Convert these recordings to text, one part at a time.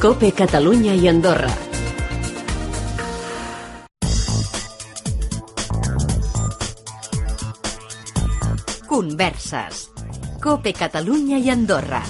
COPE Catalunya i Andorra. Converses. COPE Catalunya i Andorra.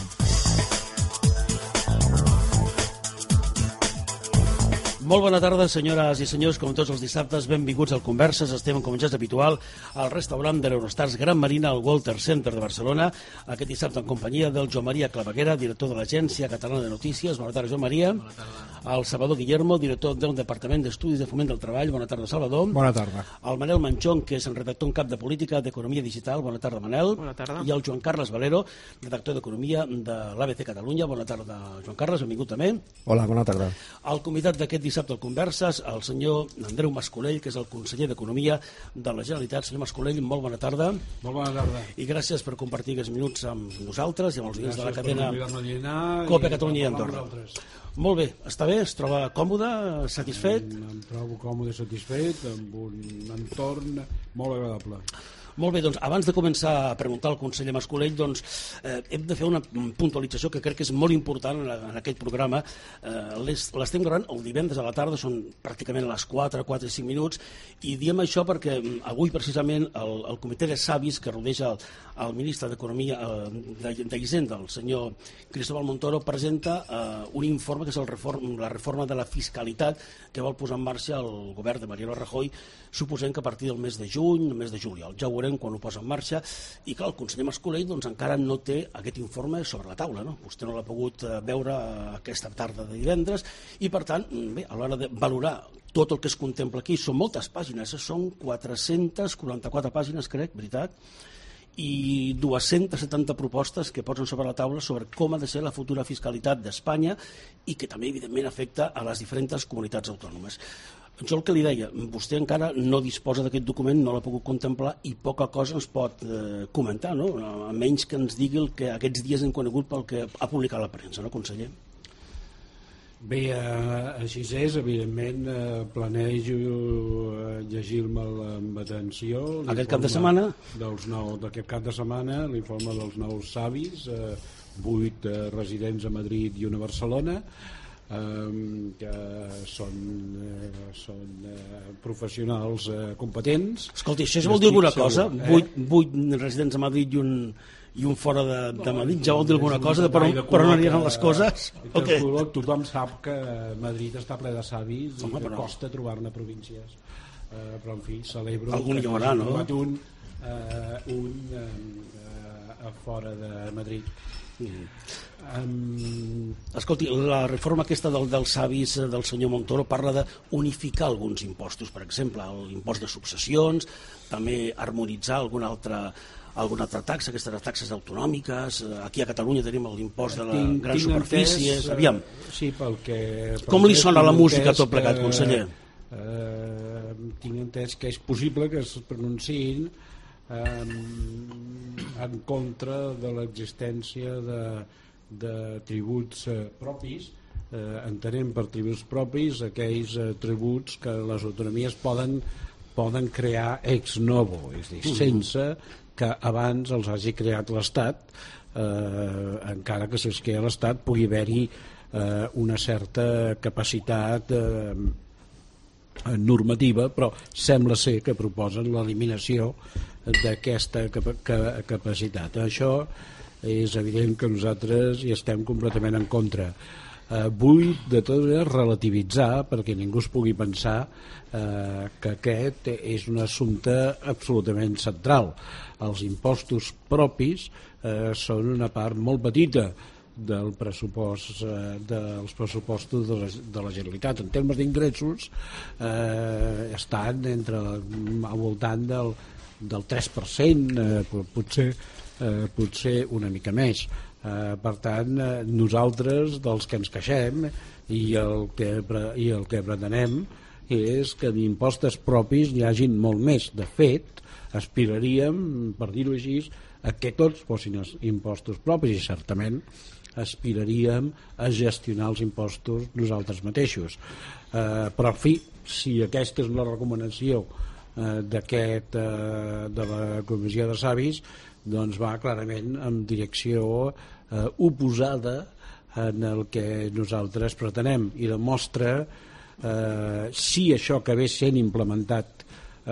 Molt bona tarda, senyores i senyors, com tots els dissabtes, benvinguts al Converses. Estem, com ja és habitual, al restaurant de l'Eurostars Gran Marina, al Walter Center de Barcelona, aquest dissabte en companyia del Joan Maria Claveguera, director de l'Agència Catalana de Notícies. Bona tarda, Joan Maria. Bona tarda. El Salvador Guillermo, director del Departament d'Estudis de Foment del Treball. Bona tarda, Salvador. Bona tarda. El Manel Manchón, que és el redactor en cap de Política d'Economia Digital. Bona tarda, Manel. Bona tarda. I el Joan Carles Valero, redactor d'Economia de l'ABC Catalunya. Bona tarda, Joan Carles, benvingut també. Hola, bona tarda. El convidat d'aquest dissabte al Converses, el senyor Andreu Mascolell, que és el conseller d'Economia de la Generalitat. Senyor Mascolell, molt bona tarda. Molt bona tarda. I gràcies per compartir aquests minuts amb nosaltres i amb els oients de la cadena COPE COPE Catalunya i Andorra. Molt bé, està bé? Es troba còmode, satisfet? Em trobo còmode, satisfet, amb un entorn molt agradable. Molt bé, doncs, abans de començar a preguntar al conseller Mascolell, doncs, hem de fer una puntualització que crec que és molt important en aquest programa. L'estem gravant el divendres a la tarda, són pràcticament a les 4 i 5 minuts, i diem això perquè avui precisament el comitè de savis que rodeja el ministre d'Economia d'Hisenda, el senyor Cristóbal Montoro, presenta un informe que és la reforma de la fiscalitat que vol posar en marxa el govern de Mariano Rajoy, suposem que a partir del mes de juny, el mes de juliol. Ja ho veurem quan ho posa en marxa. I clar, el conseller Mascolell doncs, encara no té aquest informe sobre la taula, no? Vostè no l'ha pogut veure aquesta tarda de divendres i, per tant, bé, a l'hora de valorar tot el que es contempla aquí, són moltes pàgines, són 444 pàgines, crec, veritat, i 270 propostes que posen sobre la taula sobre com ha de ser la futura fiscalitat d'Espanya i que també, evidentment, afecta a les diferents comunitats autònomes. Jo el que li deia, vostè encara no disposa d'aquest document, no l'ha pogut contemplar i poca cosa ens pot comentar, no? A menys que ens digui el que aquests dies hem conegut pel que ha publicat la premsa, no, conseller? Bé, així és, evidentment, planejo llegir-me'l amb atenció. Aquest cap de setmana? D'aquest cap de setmana, l'informe dels nous savis, 8 residents a Madrid i una a Barcelona, que són professionals competents. Escolti, això vol dir alguna cosa? 8 residents a Madrid i un fora de Madrid, ja vol dir alguna cosa de per on aniran les coses? Tothom sap que Madrid està ple de savis i que costa trobar-ne províncies. Però, en fi, celebro algun hi haurà, no? Un a fora de Madrid. Escolti, la reforma aquesta dels savis del senyor Montoro parla d'unificar alguns impostos, per exemple, l'impost de successions, també harmonitzar alguna altra taxa, aquestes taxes autonòmiques. Aquí a Catalunya tenim l'impost de les grans superfícies. Aviam, sí, com li sona la música tot plegat, conseller? Tinc entès que és possible que es pronunciïn en contra de l'existència de tributs propis. Entenem per tributs propis aquells tributs que les autonomies poden crear ex novo, és a dir, sense que abans els hagi creat l'Estat, encara que si es crea l'Estat pugui haver-hi una certa capacitat normativa, però sembla ser que proposen l'eliminació d'aquesta capacitat. Això és evident que nosaltres hi estem completament en contra. Vull de tot relativitzar perquè ningú es pugui pensar que aquest és un assumpte absolutament central. Els impostos propis són una part molt petita dels pressupostos de la Generalitat. En termes d'ingressos estan al voltant del 3%, potser una mica més. Per tant, nosaltres dels que ens queixem i el que pretenem és que d'impostos propis n'hi hagin molt més. De fet, aspiraríem, per dir-ho així, a que tots fossin impostos propis i certament aspiraríem a gestionar els impostos nosaltres mateixos. Però, en fi, si aquesta és una recomanació de la Comissió de Savis, doncs va clarament en direcció oposada en el que nosaltres pretenem, i demostra si això acabés sent implementat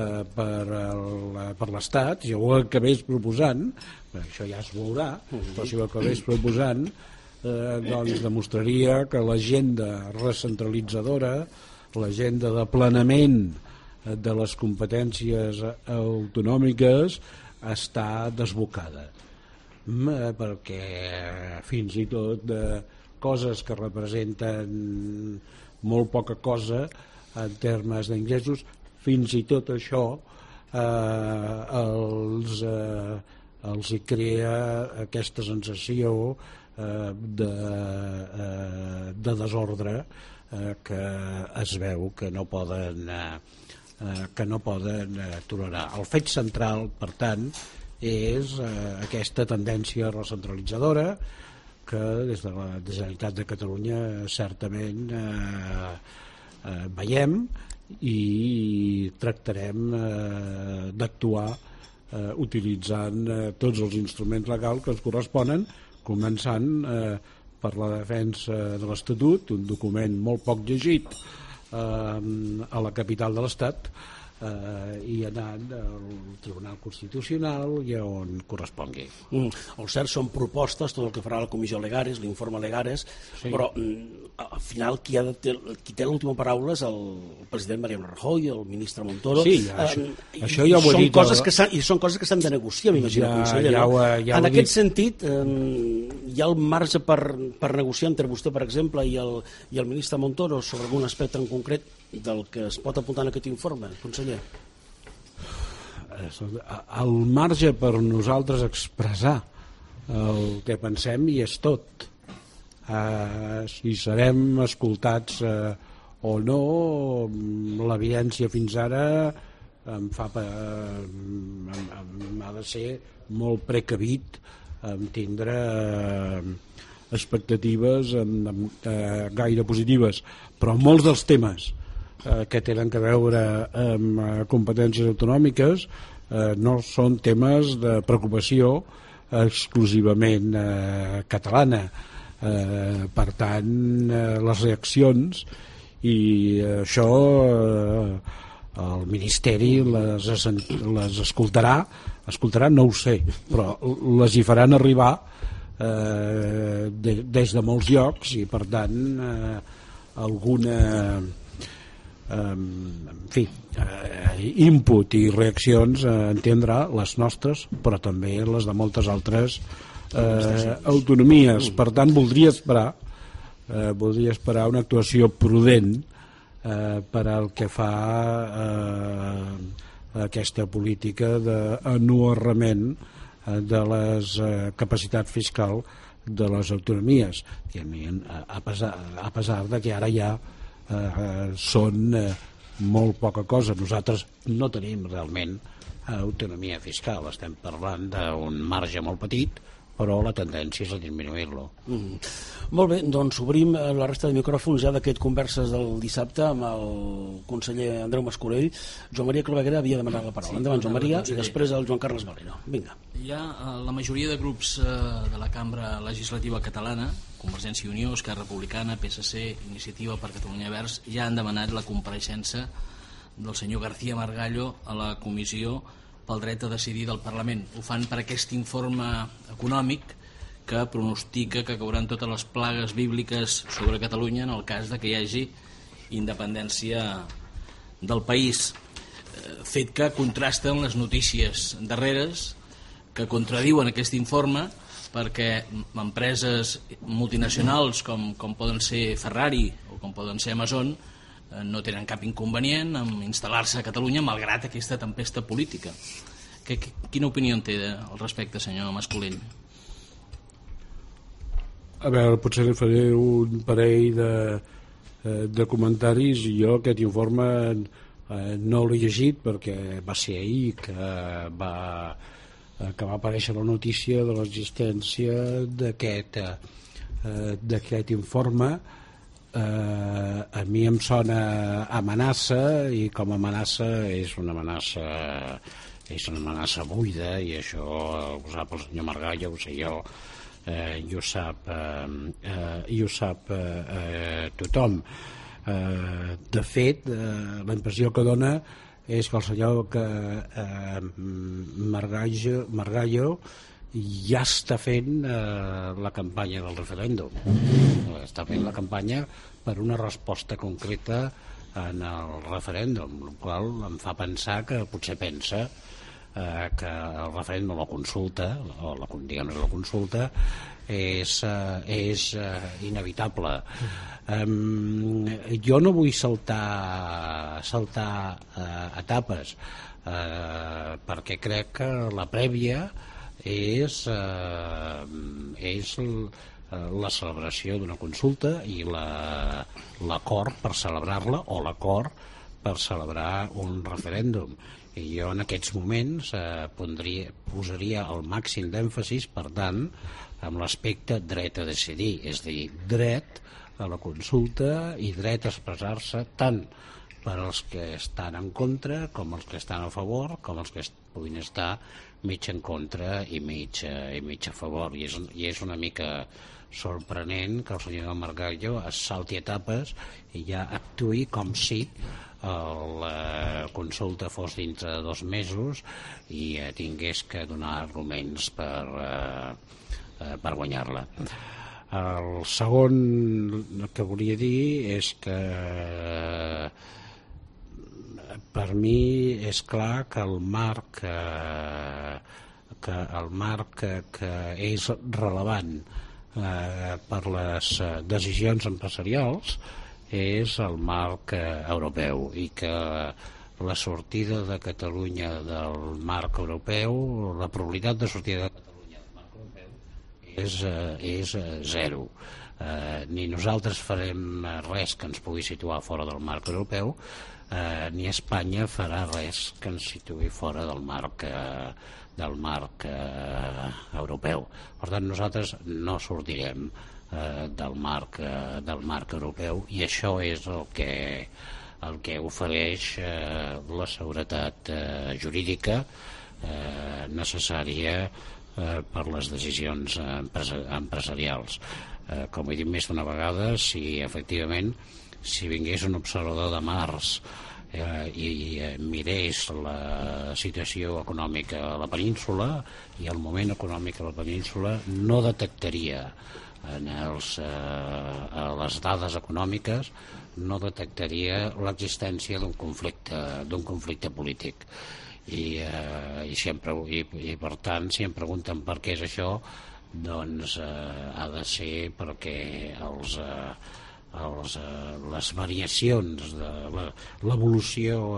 per l'Estat, si ho acabés proposant, això ja es veurà, però si ho acabés proposant, doncs demostraria que l'agenda recentralitzadora, l'agenda d'aplanament de les competències autonòmiques està desbocada, perquè fins i tot coses que representen molt poca cosa en termes d'ingressos, fins i tot això els hi crea aquesta sensació de desordre que es veu que no poden tolerar. El fet central, per tant, és aquesta tendència recentralitzadora que des de la Generalitat de Catalunya certament veiem i tractarem d'actuar utilitzant tots els instruments legals que ens corresponen, començant per la defensa de l'Estatut, un document molt poc llegit a la capital de l'Estat, i anant al Tribunal Constitucional i on correspongui. El cert són propostes, tot el que farà la Comissió Legares, l'informe Legares, sí. Però al final qui té l'última paraula és el president Mariano Rajoy, el ministre Montoro. Sí, això ja ho he dit. I són coses que s'han de negociar, m'imagino, conseller. En aquest sentit, hi ha el marge per negociar entre vostè, per exemple, i el ministre Montoro sobre algun aspecte en concret del que es pot apuntar en aquest informe, conseller? El marge per nosaltres expressar el que pensem hi és tot. Si serem escoltats o no, l'evidència fins ara m'ha de ser molt precavit en tindre expectatives gaire positives, però molts dels temes que tenen a veure amb competències autonòmiques no són temes de preocupació exclusivament catalana. Per tant, les reaccions, i això el Ministeri les escoltarà, no ho sé, però les hi faran arribar des de molts llocs, i per tant alguna input i reaccions entendrà les nostres, però també les de moltes altres autonomies. Per tant, voldria esperar una actuació prudent per al que fa aquesta política d'anuarrament de les capacitats fiscal de les autonomies, a pesar de que ara ja són molt poca cosa. Nosaltres no tenim realment autonomia fiscal, estem parlant d'un marge molt petit, però la tendència és a disminuir-lo. Molt bé, doncs obrim la resta de micròfons ja d'aquest Converses del dissabte amb el conseller Andreu Mas-Colell. Joan Maria Claveguera havia demanat la paraula. Endavant, Joan Maria, i després el Joan Carles Valero. Vinga. Ja la majoria de grups de la cambra legislativa catalana, Convergència i Unió, Esquerra Republicana, PSC, Iniciativa per Catalunya Verds, ja han demanat la compareixença del senyor García Margallo a la comissió pel dret a decidir del Parlament. Ho fan per aquest informe econòmic que pronostica que cauran totes les plagues bíbliques sobre Catalunya en el cas de que hi hagi independència del país, fet que contrasta amb les notícies darreres que contradiuen aquest informe, perquè empreses multinacionals com poden ser Ferrari o com poden ser Amazon no tenen cap inconvenient en instal·lar-se a Catalunya malgrat aquesta tempesta política. Quina opinió en té al respecte, senyor Mas-Colell? A veure, potser li faré un parell de comentaris. Jo aquest informe no l'he llegit perquè va ser ahir que va aparèixer la notícia de l'existència d'aquest informe. A mi em sona amenaça, i com a amenaça és una amenaça buida, i això ho sap el senyor Margallo, ho sé jo, i ho sap tothom. De fet, la impressió que dona és que el senyor Margallo ja està fent la campanya del referèndum. Està fent la campanya per una resposta concreta en el referèndum, el qual em fa pensar que potser pensa que el referèndum o la consulta, la consulta és inevitable. Jo no vull saltar etapes, perquè crec que la prèvia és la celebració d'una consulta i l'acord per celebrar-la o l'acord per celebrar un referèndum. I jo en aquests moments posaria el màxim d'èmfasis, per tant, amb l'aspecte dret a decidir, és a dir, dret a la consulta i dret a expressar-se tant per als que estan en contra com els que estan a favor, com els que puguin estar mig en contra i mig a favor. I és una mica sorprenent que el senyor Margallo es salti etapes i ja actuï com si la consulta fos dintre de 2 mesos i tingués que donar arguments per guanyar-la. El segon que volia dir és que per mi és clar que el marc que és rellevant per les decisions empresarials és el marc europeu, i que la sortida de Catalunya del marc europeu, la probabilitat de sortida de Catalunya del marc europeu és 0. Ni nosaltres farem res que ens pugui situar fora del marc europeu, ni Espanya farà res que ens situï fora del marc europeu. Per tant, nosaltres no sortirem del marc europeu, i això és el que ofereix la seguretat jurídica necessària per les decisions empresarials. Com he dit més d'una vegada, si vingués un observador de Mars i mirés la situació econòmica a la península i el moment econòmic a la península, no detectaria a les dades econòmiques, no detectaria l'existència d'un conflicte polític. I per tant, si em pregunten per què és això, doncs ha de ser perquè les variacions de l'evolució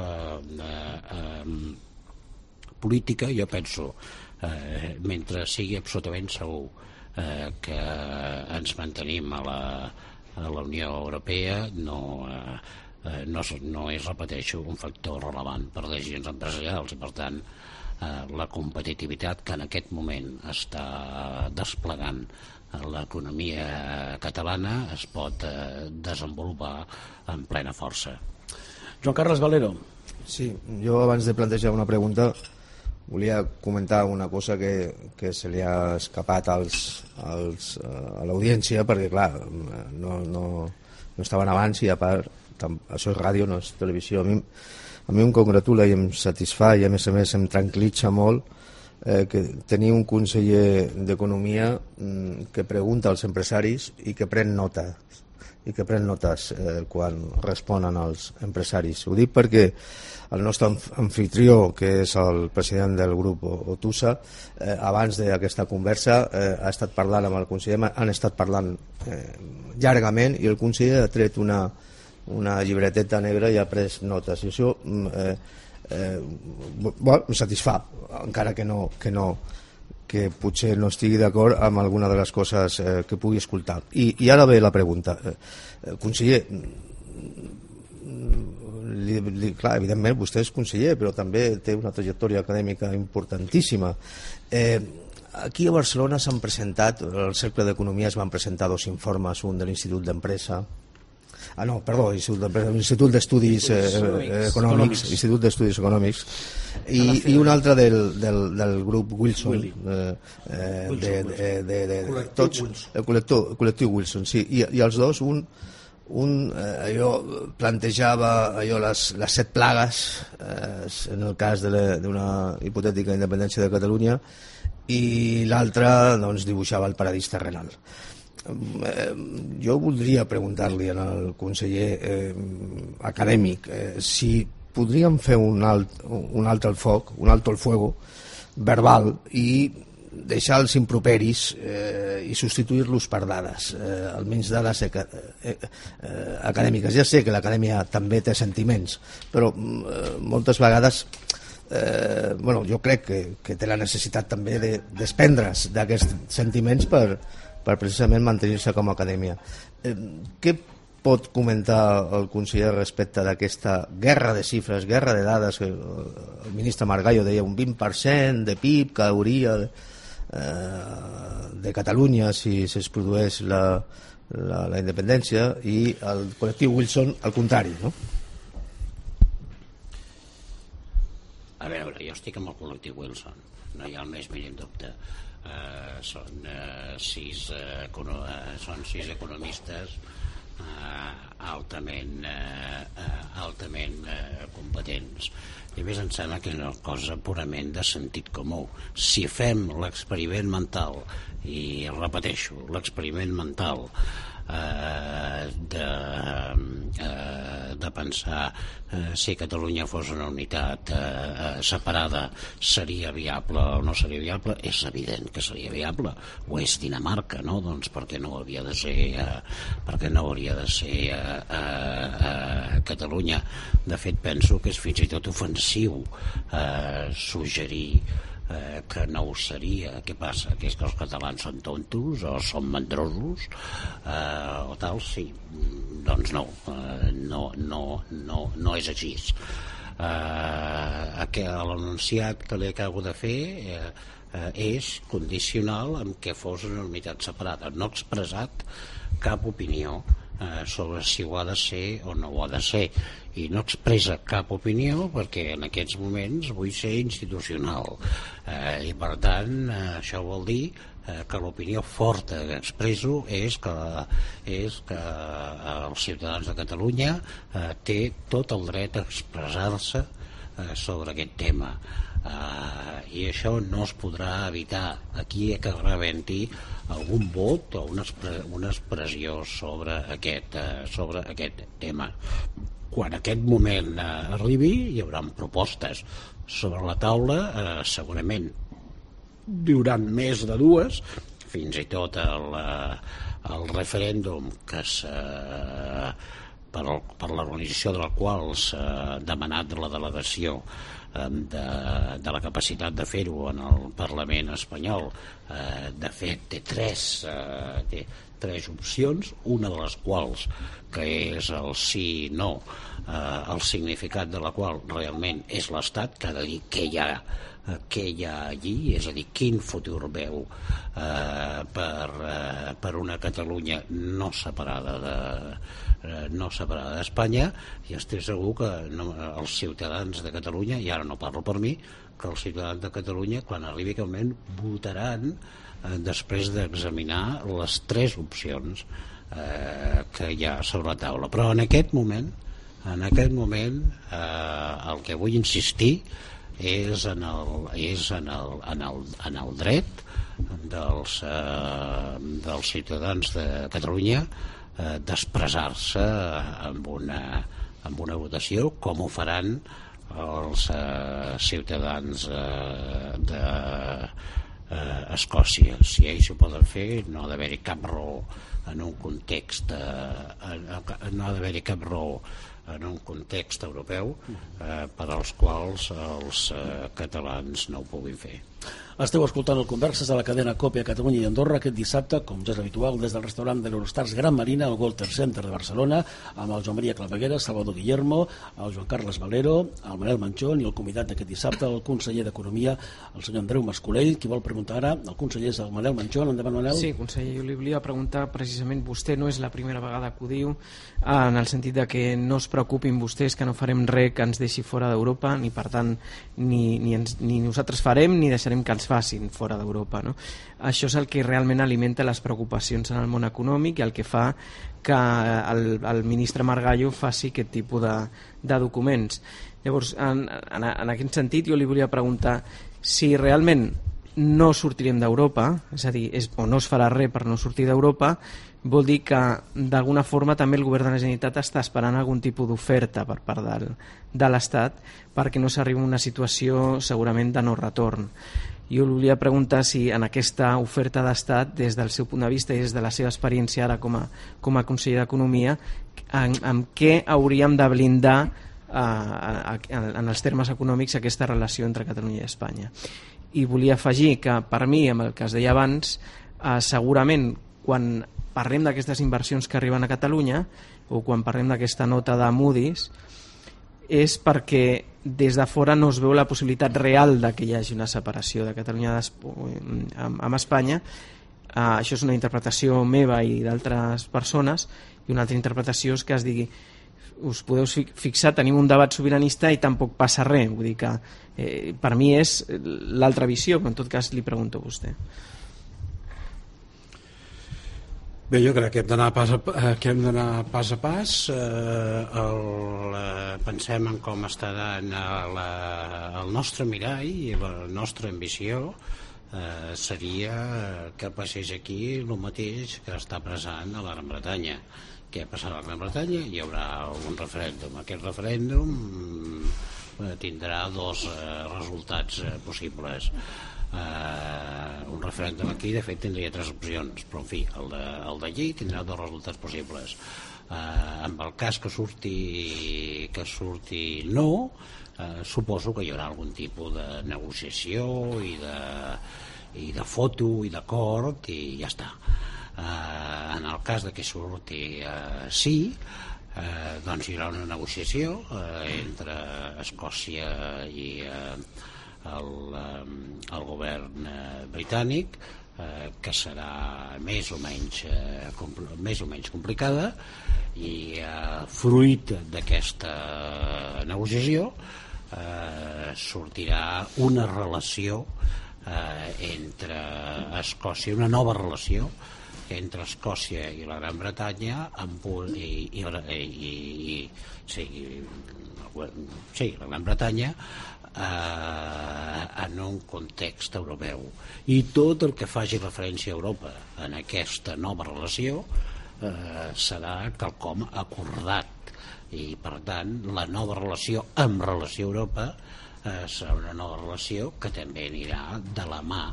política, jo penso, mentre sigui absolutament segur que ens mantenim a la Unió Europea, no és, repeteixo, un factor rellevant per decisions empresarials, i per tant la competitivitat que en aquest moment està desplegant l'economia catalana es pot desenvolupar en plena força. Joan Carles Valero. Sí, jo abans de plantejar una pregunta volia comentar una cosa que se li ha escapat a l'audiència, perquè clar, no estaven abans, i a part això és ràdio, no és televisió. A mi em congratula i em satisfà, i a més em tranquil·litza molt que tenir un conseller d'Economia que pregunta als empresaris i que pren notes quan responen als empresaris. Ho dic perquè el nostre anfitrió, que és el president del grup Otusa, abans d'aquesta conversa ha estat parlant amb el conseller, han estat parlant llargament, i el conseller ha tret una llibreteta negra i ha pres notes, i això em satisfà, encara que potser no estigui d'acord amb alguna de les coses que pugui escoltar. I ara ve la pregunta. Conseller, clar, evidentment vostè és conseller, però també té una trajectòria acadèmica importantíssima. Aquí a Barcelona s'han presentat, al Cercle d'Economia es van presentar 2 informes, un de l'Institut d'Empresa, Institut d'Estudis Econòmics, Institut d'Estudis Econòmics, i un altre del grup Wilson, el col·lectiu Wilson, sí, i els dos, allò plantejava les 7 plagues en el cas d'una hipotètica independència de Catalunya, i l'altre doncs dibuixava el paradís terrenal. Jo voldria preguntar-li al conseller acadèmic si podríem fer un alto al foc, un alto al fuego verbal, i deixar els improperis i substituir-los per dades, almenys dades acadèmiques. Ja sé que l'acadèmia també té sentiments, però moltes vegades jo crec que té la necessitat també de desprendre's d'aquests sentiments per precisament mantenir-se com a acadèmia. Què pot comentar el conseller respecte d'aquesta guerra de xifres, guerra de dades, que el ministre Margallo deia un 20% de PIB que hauria de Catalunya si es produeix la independència, i el col·lectiu Wilson al contrari, no? A veure, jo estic amb el col·lectiu Wilson, no hi ha el més mínim dubte. Són 6 economistes altament competents, i a més em sembla que és una cosa purament de sentit comú. Si fem l'experiment mental, i repeteixo, l'experiment mental de pensar si Catalunya fos una unitat separada seria viable o no seria viable, és evident que seria viable. Ho és Dinamarca, no? Doncs perquè no hauria de ser Catalunya. De fet, penso que és fins i tot ofensiu suggerir que no ho seria. Què passa? Que és que els catalans són tontos o són mandrosos o tal? Sí, doncs no és així. L'anunciat que li acabo de fer és condicional amb que fos una unitat separada. No ha expressat cap opinió sobre si ho ha de ser o no ho ha de ser, i no expressa cap opinió perquè en aquests moments vull ser institucional, i per tant això vol dir que l'opinió forta que expresso és que els ciutadans de Catalunya té tot el dret a expressar-se sobre aquest tema, i això no es podrà evitar. Aquí que rebenti algun vot o una expressió sobre aquest tema. Quan aquest moment arribi hi haurà propostes sobre la taula, segurament hi haurà més de 2, fins i tot el referèndum que per l'organització de la qual s'ha demanat la delegació de la capacitat de fer-ho en el Parlament espanyol. De fet té tres opcions, una de les quals que és el sí i no, el significat de la qual realment és l'Estat, que ha de dir què hi ha allí, és a dir, quin futur veu per una Catalunya no separada d'Espanya, i estic segur que els ciutadans de Catalunya, i ara no parlo per mi, que els ciutadans de Catalunya quan arribi aquest moment votaran després d'examinar les 3 opcions que hi ha sobre la taula. Però en aquest moment el que vull insistir és en el dret dels ciutadans de Catalunya d'expressar-se amb una votació, com ho faran els ciutadans d'Escòcia. Si ells ho poden fer, no ha d'haver-hi cap raó en un context europeu per als quals els catalans no ho puguin fer. Esteu escoltant el Converses de la cadena COPE a Catalunya i Andorra aquest dissabte, com ja és habitual, des del restaurant de l'Eurostars Gran Marina al Walter Center de Barcelona, amb el Joan Maria Claveguera, Salvador Guillermo, el Joan Carles Valero, el Manel Manchón i el convidat d'aquest dissabte, el conseller d'Economia, el senyor Andreu Mascolell. Qui vol preguntar ara? El conseller és el Manel Manchón. Endavant, Manel. Sí, conseller, jo li volia preguntar precisament precisament vostè no és la primera vegada que ho diu, en el sentit de que no es preocupin vostès, que no farem res que ens deixi fora d'Europa, ni per tant ni nosaltres farem ni deixarem que ens facin fora d'Europa, no? Això és el que realment alimenta les preocupacions en el món econòmic i el que fa que el ministre Margallo faci aquest tipus de documents. Llavors, en aquest sentit, jo li volia preguntar si realment no sortirem d'Europa, és a dir, o no es farà res per no sortir d'Europa, vol dir que d'alguna forma també el govern de la Generalitat està esperant algun tipus d'oferta per part de l'Estat perquè no s'arribi a una situació segurament de no retorn. Jo volia preguntar si en aquesta oferta d'Estat, des del seu punt de vista i des de la seva experiència ara com a conseller d'Economia, amb què hauríem de blindar en els termes econòmics aquesta relació entre Catalunya i Espanya. I volia afegir que per mi, amb el que es deia abans, segurament quan parlem d'aquestes inversions que arriben a Catalunya o quan parlem d'aquesta nota de Moody's és perquè des de fora no es veu la possibilitat real de que hi hagi una separació de Catalunya amb Espanya. Això és una interpretació meva i d'altres persones, i una altra interpretació és que es digui us podeu fixar, tenim un debat sobiranista i tampoc passa res. Vull dir que per mi és l'altra visió, però en tot cas li pregunto a vostè. Bé, jo crec que hem d'anar pas a pas. Pensem en com està el nostre mirall i la nostra ambició seria que passés aquí el mateix que està passant a la Gran Bretanya. Què passarà a la Gran Bretanya? Hi haurà un referèndum. Aquest referèndum tindrà dos resultats possibles. Un referèndum aquí de fet tindria tres opcions, però en fi, el d'allí tindrà dos resultats possibles. En el cas que surti no, suposo que hi haurà algun tipus de negociació i de foto i d'acord i ja està. En el cas de que surti sí, doncs hi haurà una negociació entre Escòcia i el govern britànic, que serà més o menys complicada, i fruit d'aquesta negociació sortirà una relació entre Escòcia, una nova relació entre Escòcia i la Gran Bretanya la Gran Bretanya en un context europeu, i tot el que faci referència a Europa en aquesta nova relació serà quelcom acordat, i per tant la nova relació amb relació a Europa serà una nova relació que també anirà de la mà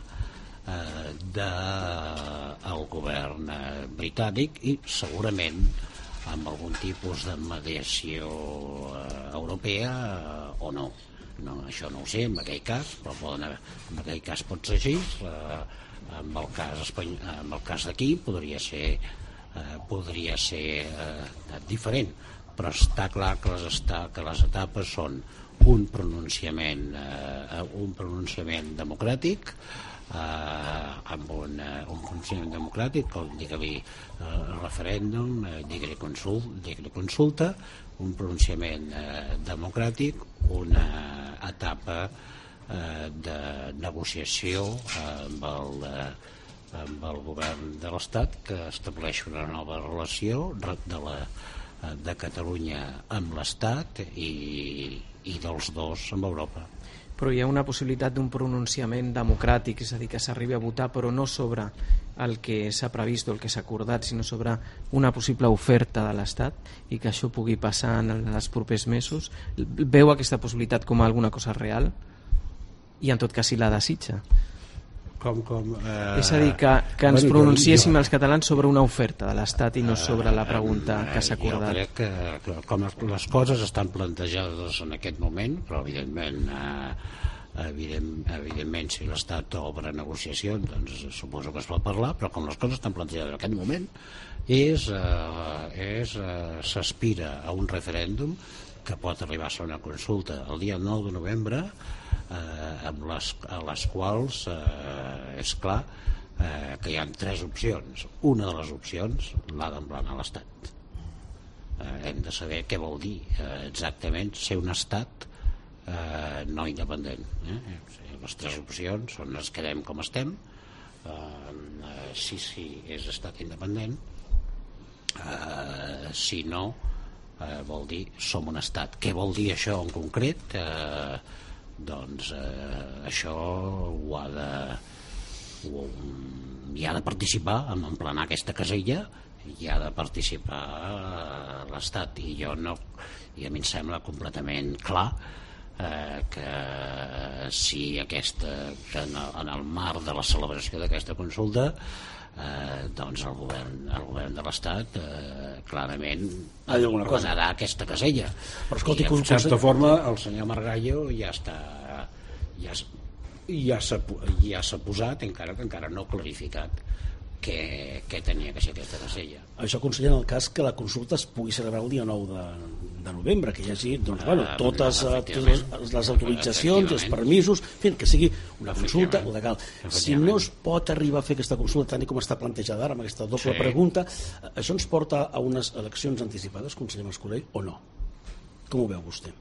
del govern britànic i segurament amb algun tipus de mediació europea o no. Això no ho sé en aquell cas, però en aquell cas pot ser així. En el cas d'aquí podria ser diferent, però està clar que les etapes són un pronunciament democràtic, amb un funcionament democràtic, com digue-li referèndum, digue-li consulta, un pronunciament democràtic, una etapa de negociació amb el govern de l'Estat que estableix una nova relació de Catalunya amb l'Estat i dels dos amb Europa. Però hi ha una possibilitat d'un pronunciament democràtic, és a dir, que s'arribi a votar, però no sobre el que s'ha previst o el que s'ha acordat, sinó sobre una possible oferta de l'Estat, i que això pugui passar en els propers mesos. Veu aquesta possibilitat com alguna cosa real? I en tot cas si la desitja. És a dir, que ens pronunciéssim els catalans sobre una oferta de l'Estat i no sobre la pregunta que s'ha acordat. Jo crec que com les coses estan plantejades en aquest moment, però evidentment si l'Estat obre negociacions, doncs suposo que es pot parlar, però com les coses estan plantejades en aquest moment s'aspira a un referèndum que pot arribar a ser una consulta el dia 9 de novembre, a les quals és clar que hi ha 3 opcions. Una de les opcions l'ha d'emplenar l'Estat. Hem de saber què vol dir exactament ser un estat no independent. Les 3 opcions són: ens quedem com estem, sí, és estat independent, si no, vol dir som un estat. Què vol dir això en concret? Doncs això hi ha de participar en emplenar aquesta casella, hi ha de participar l'Estat, i a mi em sembla completament clar que si que en el marc de la celebració d'aquesta consulta doncs el govern de l'Estat clarament ordenarà aquesta casella. Però escolti, en certa forma el senyor Margallo ja s'ha posat, encara que encara no ha clarificat què tenia que ser aquesta casella. Això, conseller, en el cas que la consulta es pugui celebrar el dia 9 de novembre, que hi hagi totes les autoritzacions, els permisos, que sigui una consulta legal. Si no es pot arribar a fer aquesta consulta tal com està plantejada ara, amb aquesta doble pregunta, això ens porta a unes eleccions anticipades, conseller Mascolell, o no? Com ho veu vostè?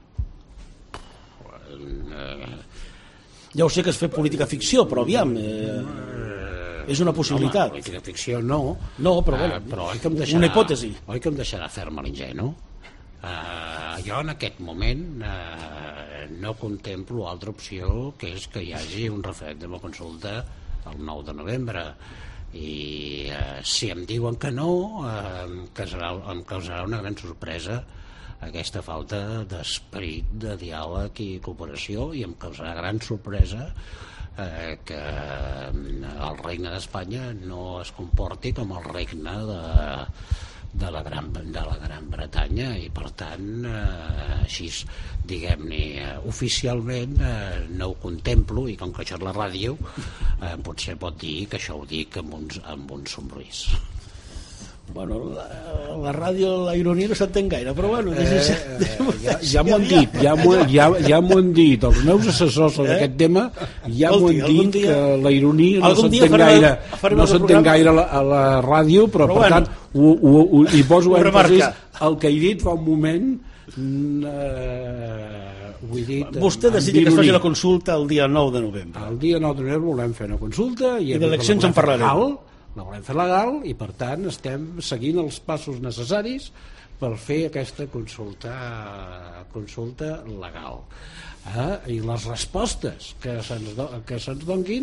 Ja ho sé que és fer política ficció, però aviam... és una possibilitat. Home, política ficció no, però bueno, però una hipòtesi. Oi que em deixarà fer-me l'ingenu? Jo en aquest moment no contemplo altra opció, que és que hi hagi un referèndum o consulta el 9 de novembre, i si em diuen que no, em causarà una gran sorpresa aquesta falta d'esperit de diàleg i cooperació, i em causarà gran sorpresa que el regne d'Espanya no es comporti com el regne de la Gran Bretanya, i per tant així, diguem-ne, oficialment no ho contemplo, i com que això és la ràdio potser pot dir que això ho dic amb un somrís. Bueno, la ràdio, la ironia no s'entén gaire, però bueno, ja m'ho han dit, ja m'ho han dit els meus assessors sobre aquest tema, ja m'ho han dit que la ironia no s'entén gaire a la ràdio, però per tant hi poso èmfasis el que he dit fa un moment. Vostè desitja que es faci la consulta el dia 9 de novembre. El dia 9 de novembre volem fer una consulta i d'eleccions en parlarem. La volem fer legal, i per tant estem seguint els passos necessaris per fer aquesta consulta legal. I les respostes que se'ns donin,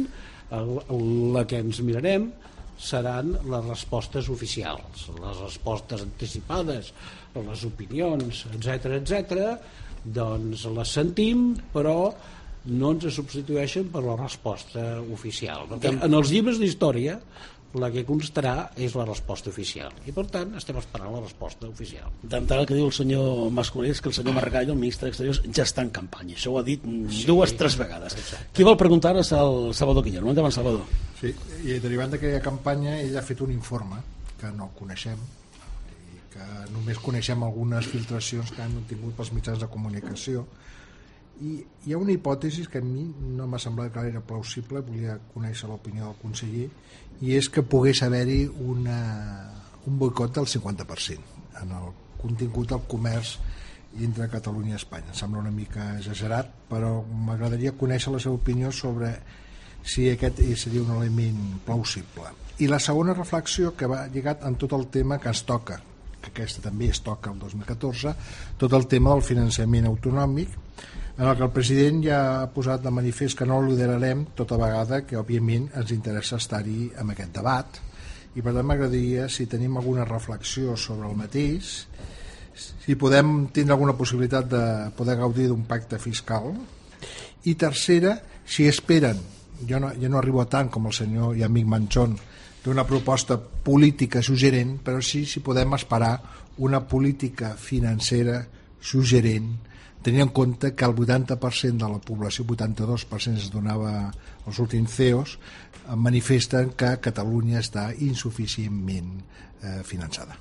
la que ens mirarem seran les respostes oficials, les respostes anticipades, les opinions, etc., doncs les sentim, però no ens substitueixen per la resposta oficial, perquè en els llibres d'història la que constarà és la resposta oficial, i per tant estem esperant la resposta oficial. D'entrada, el que diu el senyor Mascolell és que el senyor Margallo, el ministre d'Exteriors, ja està en campanya. Això ho ha dit 2 o 3 vegades. Qui vol preguntar és el Salvador Quillero. Endavant, Salvador. Sí, i derivant d'aquella campanya ell ha fet un informe que no coneixem, i que només coneixem algunes filtracions que han tingut pels mitjans de comunicació, i hi ha una hipòtesi que a mi no m'ha semblat que era plausible, volia conèixer l'opinió del conseller, i és que pogués haver-hi un boicot del 50% en el contingut del comerç entre Catalunya i Espanya. Em sembla una mica exagerat, però m'agradaria conèixer la seva opinió sobre si aquest seria un element plausible. I la segona reflexió, que va lligat en tot el tema que es toca, que aquesta també es toca el 2014, tot el tema del finançament autonòmic, en el que el president ja ha posat de manifest que no el liderarem, tota vegada que òbviament ens interessa estar-hi amb aquest debat, i per tant m'agradaria si tenim alguna reflexió sobre el mateix, si podem tindre alguna possibilitat de poder gaudir d'un pacte fiscal, i tercera, si esperen, jo no arribo a tant com el senyor i amic Manchón, d'una proposta política suggerent, però sí si podem esperar una política financera suggerent, tenint en compte que el 80% de la població, 82% es donava els últims CEOs, manifesten que Catalunya està insuficientment finançada.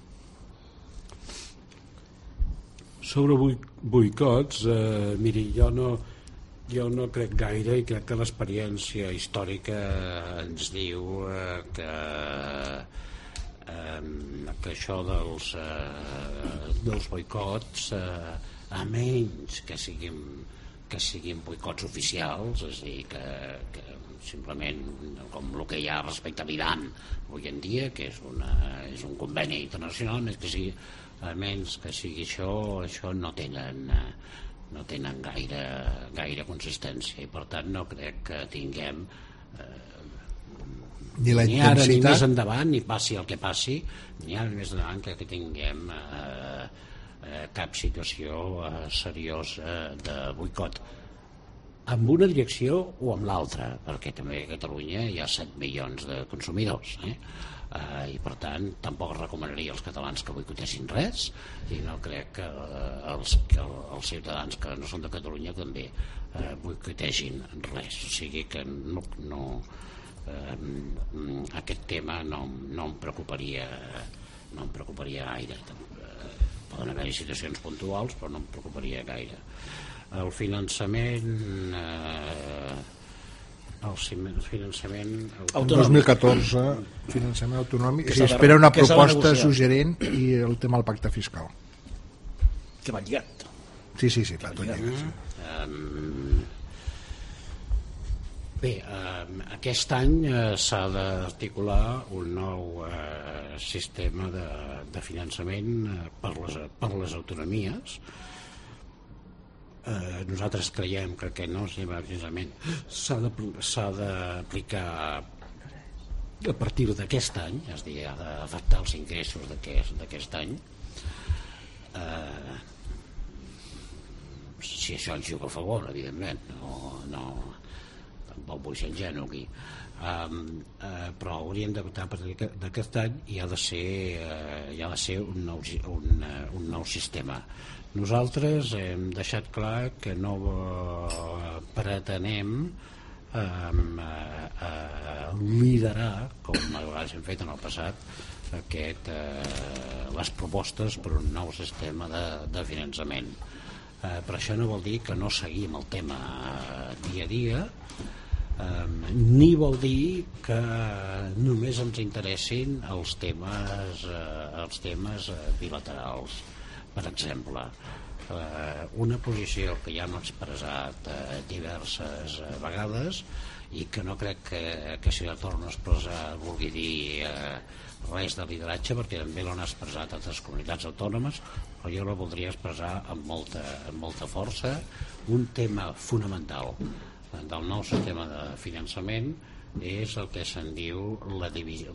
Sobre boicots, miri, jo Jo no crec gaire, i crec que l'experiència històrica ens diu que això dels boicots, a menys que siguin boicots oficials, és a dir, que simplement com el que hi ha respecte a l'Iran avui en dia, que és un conveni internacional, a menys que sigui això no tenen gaire consistència, i per tant no crec que tinguem ni la ni ara ni intensitat més endavant, ni passi el que passi, ni ara ni més endavant que tinguem cap situació seriosa de boicot amb una direcció o amb l'altra, perquè també a Catalunya hi ha 7 milions de consumidors, i per tant tampoc recomanaria als catalans que boicotessin res, i no crec que els ciutadans que no són de Catalunya també boicotessin res, o sigui que aquest tema no em preocuparia gaire. Poden haver-hi situacions puntuals, però no em preocuparia gaire. El finançament el el 2014 finançament autonòmic, si espera una proposta suggerent, i el tema del pacte fiscal que va lligat. Sí, va tot lligat. Bé, aquest any s'ha d'articular un nou sistema de finançament per les autonomies. Nosaltres creiem que aquest nou sistema precisament s'ha d'aplicar a partir d'aquest any, és a dir, ha d'afectar els ingressos d'aquest any. Si això ens juga a favor, evidentment, no tampoc vull ser ingenu aquí, però hauríem de votar a partir d'aquest any, i ha de ser un nou sistema. Nosaltres hem deixat clar que no pretenem liderar, com a vegades hem fet en el passat, les propostes per un nou sistema de finançament. Però això no vol dir que no seguim el tema dia a dia, ni vol dir que només ens interessin els temes bilaterals. Per exemple, una posició que ja hem expressat diverses vegades, i que no crec que si la torno a expressar vulgui dir res de lideratge, perquè també l'han expressat altres comunitats autònomes, però jo la voldria expressar amb molta força. Un tema fonamental del nou sistema de finançament és el que se'n diu la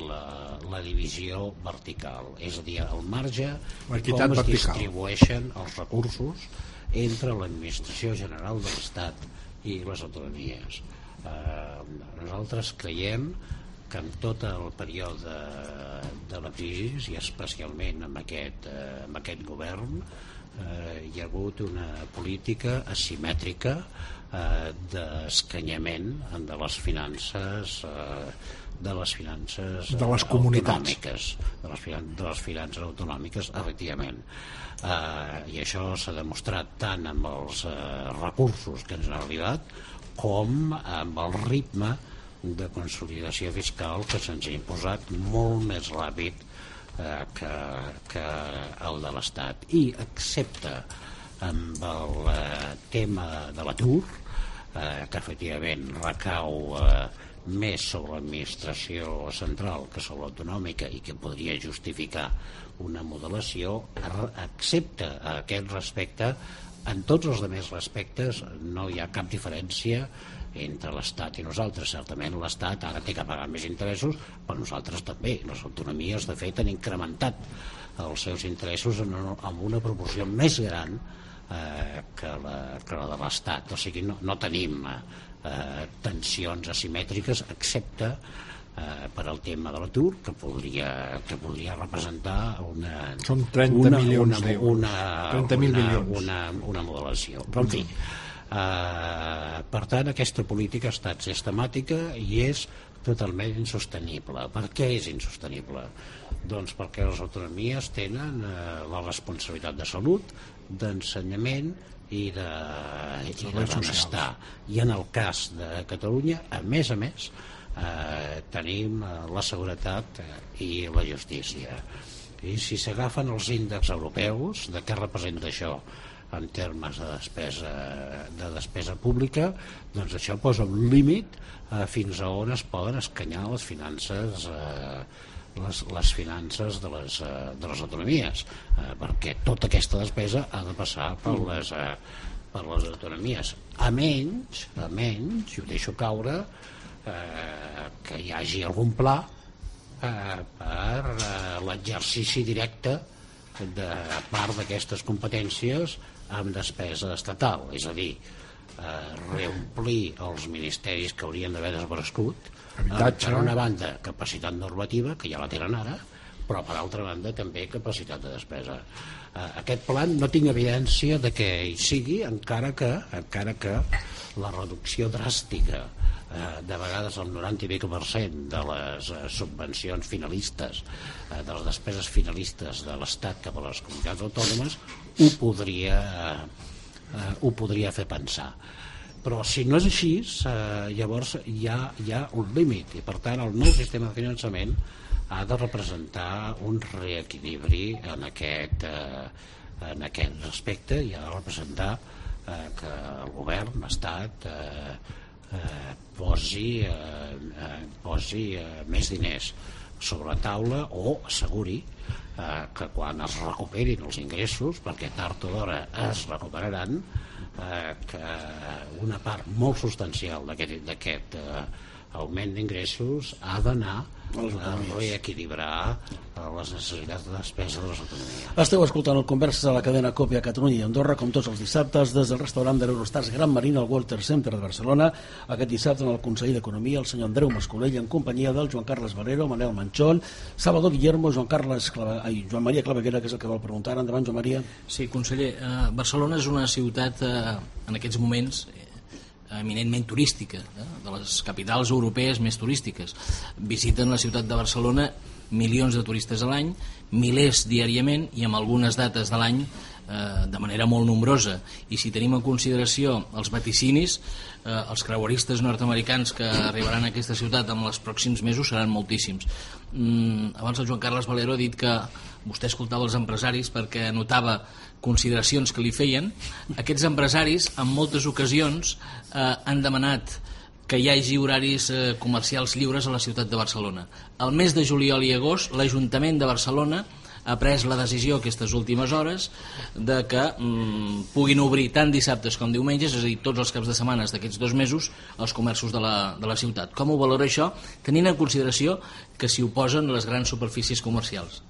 divisió vertical, és a dir, el marge, com es distribueixen els recursos entre l'administració general de l'Estat i les autonomies. Nosaltres creiem que en tot el període de la crisi, i especialment amb aquest govern, hi ha hagut una política asimètrica d'escanyament de les finances de les comunitats, de les finances autonòmiques, efectivament, i això s'ha demostrat tant amb els recursos que ens han arribat com amb el ritme de consolidació fiscal que se'ns ha imposat molt més ràpid que el de l'Estat. I excepte amb el tema de l'atur, que efectivament recau més sobre l'administració central que sobre l'autonòmica, i que podria justificar una modelació, excepte a aquest respecte, en tots els altres respectes no hi ha cap diferència entre l'Estat i nosaltres. Certament l'Estat ara té que pagar més interessos, però nosaltres també. Les autonomies, de fet, han incrementat els seus interessos amb una proporció més gran que la de l'Estat. O sigui, no tenim tensions asimètriques, excepte per al tema de l'atur, que podria representar són 30 milions d'euros, 30.000 milions, una modelació. Però en fi, Per tant, aquesta política ha estat sistemàtica i és totalment insostenible. Per què és insostenible? Doncs perquè les autonomies tenen la responsabilitat de salut, d'ensenyament i de benestar. I en el cas de Catalunya, a més, tenim la seguretat i la justícia. I si s'agafen els índexs europeus de què representa això en termes de despesa pública, doncs això posa un límit fins a on es poden escanyar les finances de les autonomies, perquè tota aquesta despesa ha de passar per les autonomies, a menys, i ho deixo caure, que hi hagi algun pla per l'exercici directe de part d'aquestes competències amb despesa estatal, és a dir, reomplir els ministeris que haurien d'haver desbrescut, per una banda capacitat normativa, que ja la tenen ara, però per altra banda també capacitat de despesa. Aquest pla no tinc evidència de que hi sigui, encara que la reducció dràstica de vegades el 90% de les subvencions finalistes, de les despeses finalistes de l'Estat cap a les comunitats autònomes ho podria fer pensar. Però si no és així, llavors hi ha un límit, i per tant el nou sistema de finançament ha de representar un reequilibri en aquest aspecte, i ha de representar que el govern, l'Estat, posi més diners sobre la taula o asseguri que quan es recuperin els ingressos, perquè tard o d'hora es recuperaran, que una part molt substancial d'aquest augment d'ingressos ha d'anar a reequilibrar les necessitats de despesa de les autonomies. Esteu escoltant el Converses a la cadena COPE a Catalunya i Andorra, com tots els dissabtes, des del restaurant de l'Eurostars Gran Marina al Walter Center de Barcelona. Aquest dissabte amb el conseller d'Economia, el senyor Andreu Mascolell, en companyia del Joan Carles Valero, Manel Manchón, Salvador Guillermo, Joan Joan Maria Claveguera, que és el que vol preguntar. Endavant, Joan Maria. Sí, conseller, Barcelona és una ciutat en aquests moments eminentment turística, de les capitals europees més turístiques. Visiten la ciutat de Barcelona milions de turistes a l'any, milers diàriament i amb algunes dates de l'any de manera molt nombrosa. I si tenim en consideració els vaticinis, els creueristes nord-americans que arribaran a aquesta ciutat en els pròxims mesos seran moltíssims. Abans el Joan Carles Valero ha dit que vostè escoltava els empresaris perquè notava consideracions que li feien. Aquests empresaris en moltes ocasions han demanat que hi hagi horaris comercials lliures a la ciutat de Barcelona. Al mes de juliol i agost l'Ajuntament de Barcelona ha pres la decisió aquestes últimes hores de que puguin obrir tant dissabtes com diumenges, és a dir, tots els caps de setmana d'aquests 2 mesos, els comerços de la ciutat. Com ho valora això, tenint en consideració que s'hi oposen les grans superfícies comercials?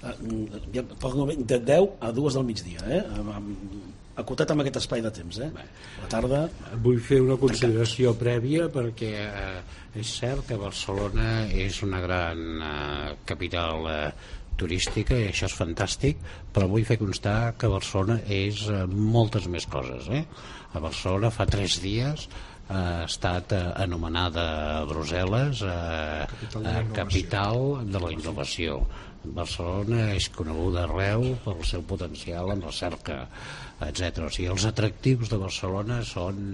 De 10 a 2 del migdia, acotat amb aquest espai de temps, la tarda. Vull fer una consideració prèvia perquè és cert que Barcelona és una gran capital turística i això és fantàstic, però vull fer constar que Barcelona és moltes més coses. A Barcelona fa 3 dies ha estat anomenada a Brussel·les capital de la innovació. Barcelona és coneguda arreu pel seu potencial en recerca, etc. O sigui, els atractius de Barcelona són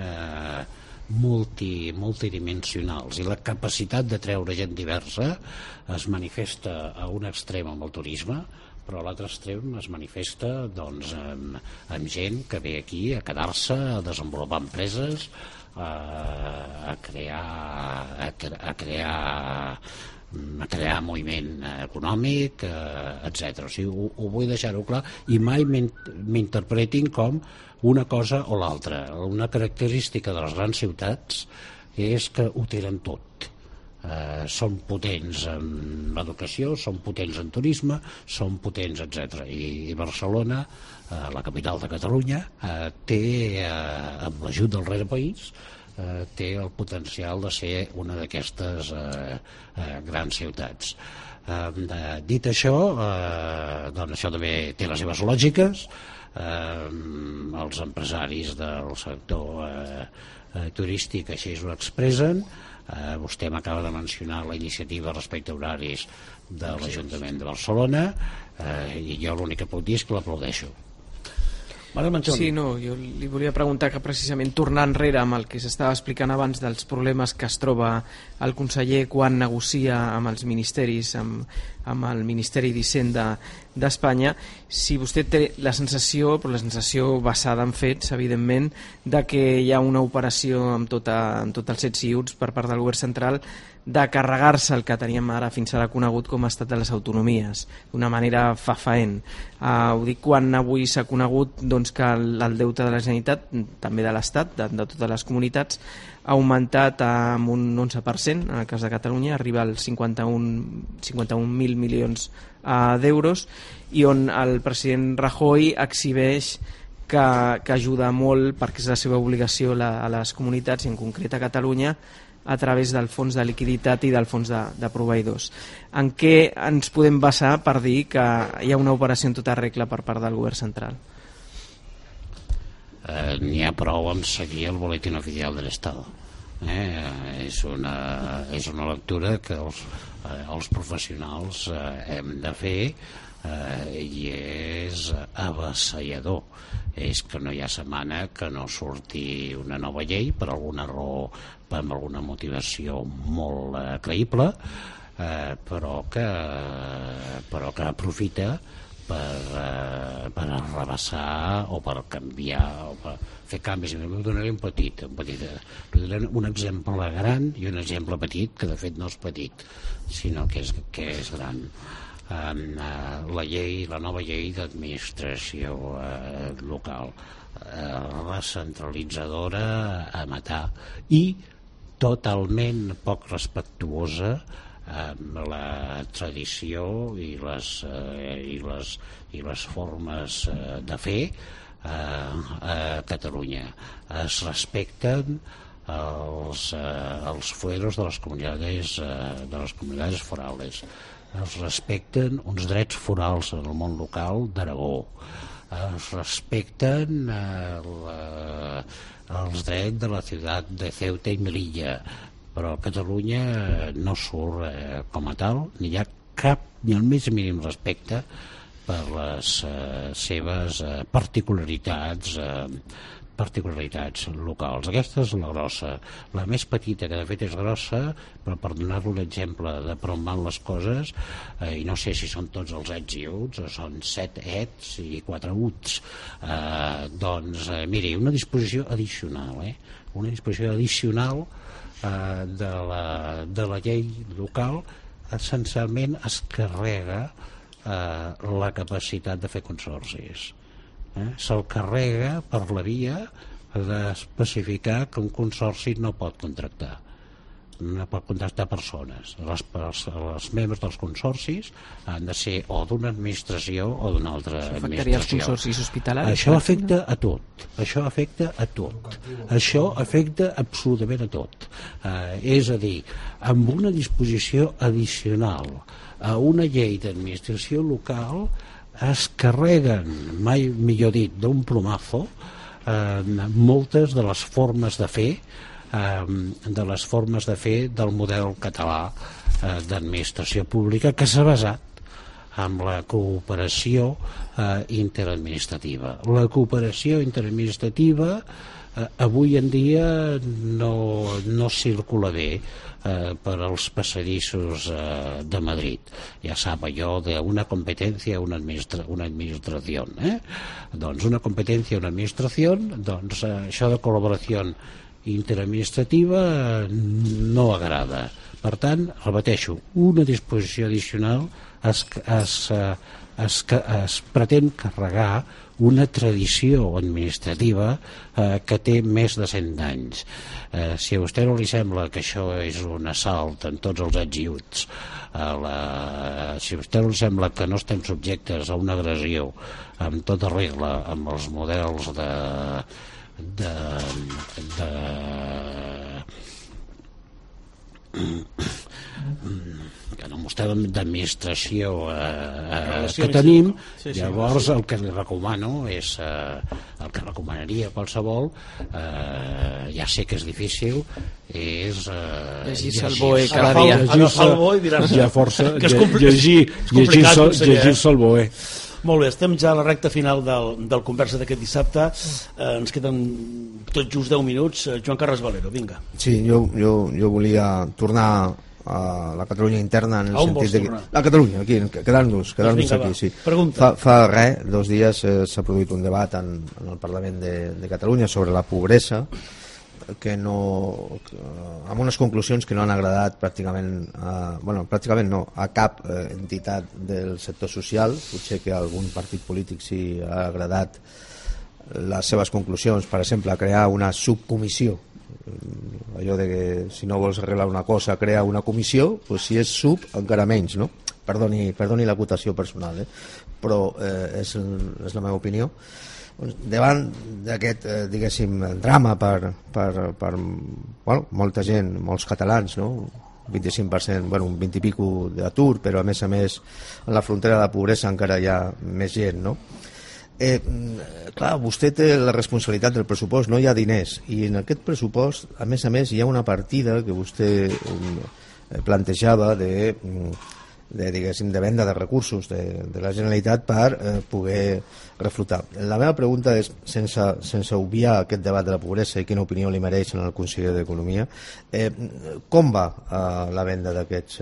multidimensionals i la capacitat de treure gent diversa es manifesta a un extrem amb el turisme, però a l'altre extrem es manifesta amb gent que ve aquí a quedar-se, a desenvolupar empreses, a crear moviment econòmic, etc. O sigui, ho vull deixar-ho clar i mai m'interpretin com una cosa o l'altra. Una característica de les grans ciutats és que ho tenen tot. Són potents en l'educació, són potents en turisme, són potents, etc. I Barcelona, la capital de Catalunya, té, amb l'ajut del rere país, té el potencial de ser una d'aquestes grans ciutats. Dit això, doncs això també té les seves lògiques. els empresaris del sector turístic així ho expressen. Vostè m'acaba de mencionar la iniciativa respecte a horaris de l'Ajuntament de Barcelona, i jo l'únic que puc dir és que l'aplaudeixo. Sí, no, jo li volia preguntar que precisament tornar enrere amb el que s'estava explicant abans dels problemes que es troba el conseller quan negocia amb els ministeris, amb el Ministeri d'Hisenda d'Espanya, si vostè té la sensació, però la sensació basada en fets, evidentment, de que hi ha una operació amb tot els 7 ciuts per part del govern central de carregar-se el que teníem ara fins ara conegut com a estat de les autonomies, d'una manera fafaent. Ho dic quan avui s'ha conegut doncs, que el deute de la Generalitat, també de l'Estat, de totes les comunitats, ha augmentat amb un 11%, en el cas de Catalunya, arriba als 51.000 milions d'euros, i on el president Rajoy exhibeix que ajuda molt, perquè és la seva obligació a les comunitats, i en concret a Catalunya, a través del fons de liquiditat i del fons de proveïdors. En què ens podem basar per dir que hi ha una operació en tota regla per part del govern central? N'hi ha prou amb seguir el boletín oficial de l'Estat. És una lectura que els professionals hem de fer, i és avassallador. És que no hi ha setmana que no surti una nova llei per alguna raó, per alguna motivació molt creïble, però que aprofita per arrabassar o per canviar o per fer canvis. Donaré un exemple gran i un exemple petit, que de fet no és petit sinó que és gran. La nova llei d'administració local, recentralitzadora a matar i totalment poc respectuosa amb la tradició i les formes de fer a Catalunya. Es respecten els fueros de les comunidades forales, es respecten uns drets forals en el món local d'Aragó, es respecten els drets de la ciutat de Ceuta i Melilla, però a Catalunya no surt com a tal, ni hi ha cap ni el més mínim respecte per les seves particularitats locals. Aquesta és la grossa. La més petita, que de fet és grossa, però per donar-lo l'exemple de per on van les coses, i no sé si són tots els ets i uts o són 7 ets i 4 uts, doncs miri, una disposició addicional de la llei local essencialment es carrega la capacitat de fer consorcis. Se'l carrega per la via d'especificar que un consorci no pot contractar persones. Els membres dels consorcis han de ser o d'una administració o d'una altra administració. Això afectaria els consorcis hospitalaris? Això afecta a tot. Això afecta absolutament a tot. És a dir, amb una disposició addicional a una llei d'administració local es carreguen, mai millor dit, d'un plomazo, moltes de les formes de fer del model català d'administració pública, que s'ha basat en la cooperació interadministrativa. La cooperació interadministrativa avui en dia no circula bé per als passadissos de Madrid. Ja sap allò d'una competència, una administració. Doncs una competència, una administració, doncs això de col·laboració interadministrativa no agrada. Per tant, repeteixo, una disposició addicional es pretén carregar una tradició administrativa que té més de 100 anys. Si a vostè no li sembla que això és un assalt en tots els ets i uts, si a vostè no li sembla que no estem subjectes a una agressió amb tota regla, amb els models en el model d'administració que tenim, llavors el que li recomano és el que recomanaria qualsevol, ja sé que és difícil, és llegir-se el BOE cada dia, agafar el BOE i mirar-se ja força, que és complicat, llegir-se el BOE. Molt bé, estem ja a la recta final del conversa d'aquest dissabte. Ens queden tot just 10 minuts. Joan Carles Valero, vinga. Sí, jo volia tornar a la Catalunya interna en el sentit de que... A Catalunya, aquí, quedar-nos aquí, sí. Fa 2 dies s'ha produït un debat en el Parlament de Catalunya sobre la pobresa, amb unes conclusions que no han agradat pràcticament no, a cap entitat del sector social. Potser que a algun partit polític sí ha agradat les seves conclusions, per exemple, crear una subcomissió, allò de que si no vols arreglar una cosa crea una comissió, doncs si és sub encara menys, no? Perdoni la acotació personal, però és la meva opinió. Davant d'aquest, diguéssim, drama per molta gent, molts catalans, no? 25%, un 20 i pico d'atur, però a més en la frontera de la pobresa encara hi ha més gent, no? Clar, vostè té la responsabilitat del pressupost, no hi ha diners, i en aquest pressupost a més hi ha una partida que vostè plantejava de venda de recursos de la Generalitat per poder reflotar. La meva pregunta és, sense obviar aquest debat de la pobresa i quina opinió li mereix en el conseller d'Economia, com va la venda d'aquests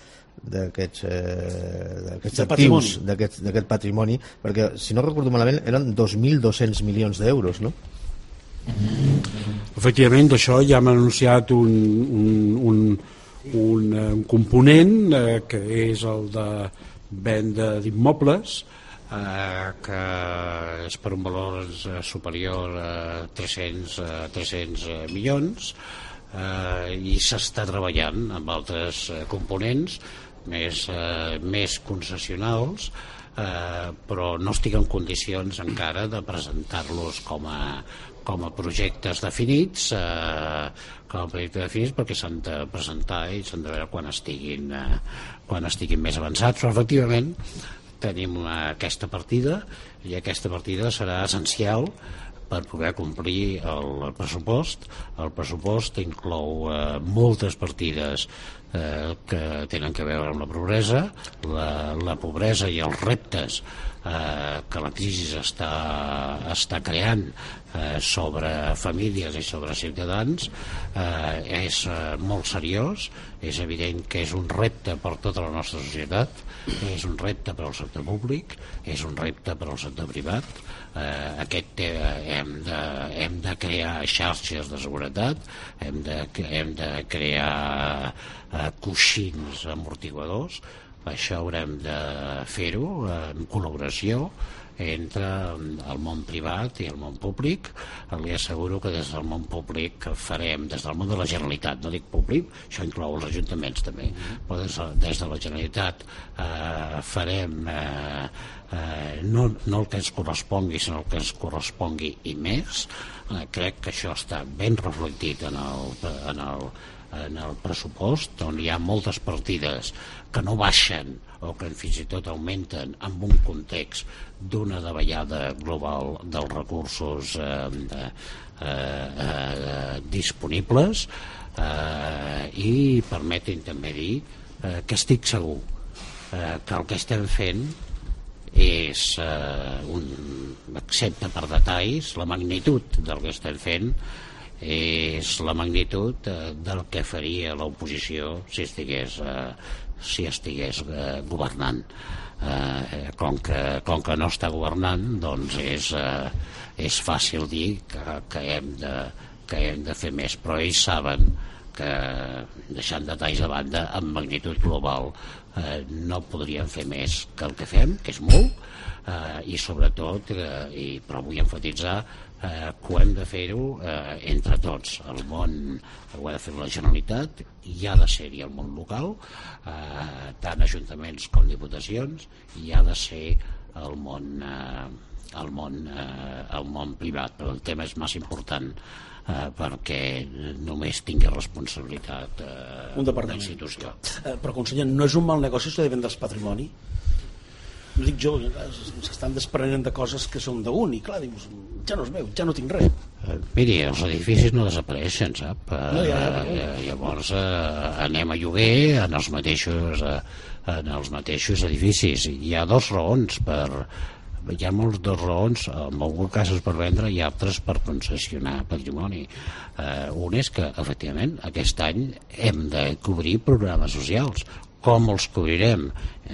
actius, d'aquest patrimoni, perquè si no recordo malament eren 2.200 milions d'euros, no? Efectivament, d'això ja hem anunciat un component que és el de venda d'immobles, que és per un valor superior a 300 milions, i s'està treballant amb altres components més concessionals, però no estic en condicions encara de presentar-los com a projectes definits, perquè s'han de presentar i s'han de veure quan estiguin més avançats. Però efectivament tenim aquesta partida, i aquesta partida serà essencial per poder complir el pressupost. El pressupost inclou moltes partides que tenen a veure amb la pobresa, la pobresa i els reptes que la crisi està creant sobre famílies i sobre ciutadans és molt seriós. És evident que és un repte per tota la nostra societat, és un repte per al sector públic, és un repte per al sector privat. Hem de crear xarxes de seguretat, hem de crear coixins amortiguadors. Això haurem de fer-ho en col·laboració entre el món privat i el món públic. Li asseguro que des del món públic farem, des del món de la Generalitat, no dic públic, això inclou els ajuntaments també, però des de la Generalitat farem no el que ens correspongui, sinó el que ens correspongui i més. Crec que això està ben reflectit en el pressupost, on hi ha moltes partides que no baixen o que fins i tot augmenten en un context d'una davallada global dels recursos disponibles, i permetin també dir que estic segur que el que estem fent és excepte per detalls, la magnitud del que estem fent és la magnitud del que faria l'oposició si estigués governant. Com que no està governant, doncs és fàcil dir que hem de fer més, però ells saben que, deixant detalls a banda, en magnitud global no podríem fer més que el que fem, que és molt, i sobretot, però vull enfatitzar que ho hem de fer-ho entre tots. El món ho ha de fer la Generalitat, i ha de ser-hi el món local, tant ajuntaments com diputacions, i ha de ser el món al món privat, però el tema és massa important perquè només tingui responsabilitat una institució. Però, conseller, no és un mal negoci això de vendre el patrimoni? No dic jo, s'estan desprenent de coses que són d'un i clar, dius, ja no es veu, ja no tinc res. Miri, els edificis no desapareixen, sap? Llavors anem a lloguer en els mateixos edificis. Hi ha dues raons hi ha moltes raons, en alguns casos per vendre i altres per concessionar patrimoni. Un és que, efectivament, aquest any hem de cobrir programes socials. Com els cobrirem?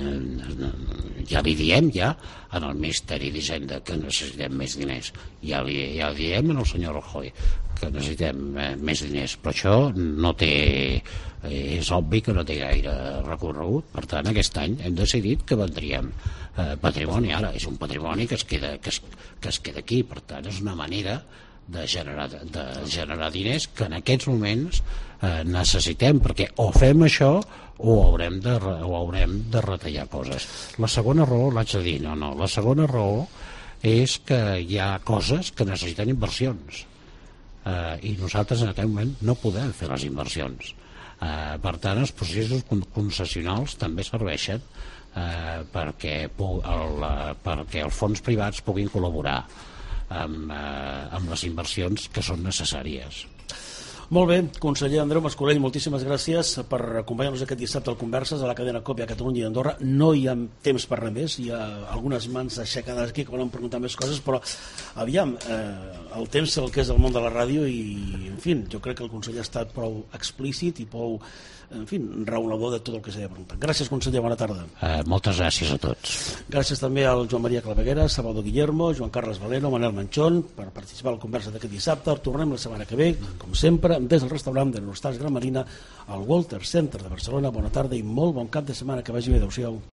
Ja li diem en el Ministeri d'Hisenda que necessitem més diners. Ja li diem al senyor Rajoy que necessitem més diners, però això no té... és obvi que no té gaire recorregut. Per tant, aquest any hem decidit que vendríem patrimoni. Ara, és un patrimoni que es queda aquí, per tant, és una manera de generar diners que en aquests moments necessitem, perquè o fem això o haurem de retallar coses. La segona raó, l'haig de dir, la segona raó és que hi ha coses que necessiten inversions i nosaltres en aquest moment no podem fer les inversions. Per tant, els processos concessionals també serveixen perquè els fons privats puguin col·laborar amb les inversions que són necessàries. Molt bé, conseller Andreu Mascolell, moltíssimes gràcies per acompanyar-nos aquest dissabte al Converses a la cadena COPE a Catalunya i Andorra. No hi ha temps per res més, hi ha algunes mans aixecades aquí que volen preguntar més coses, però aviam, el temps el que és el món de la ràdio i, en fi, jo crec que el conseller ha estat prou explícit i prou, en fi, raonador de tot el que s'ha de preguntar. Gràcies, conseller, bona tarda. Moltes gràcies a tots. Gràcies també al Joan Maria Claveguera, Salvador Guillermo, Joan Carles Valero, Manel Manchón per participar al Conversa d'aquest dissabte. Tornem la setmana que ve, com sempre, des del restaurant de Nostals Gran Marina al Walter Center de Barcelona. Bona tarda i molt bon cap de setmana, que vagi bé, adeu-siau.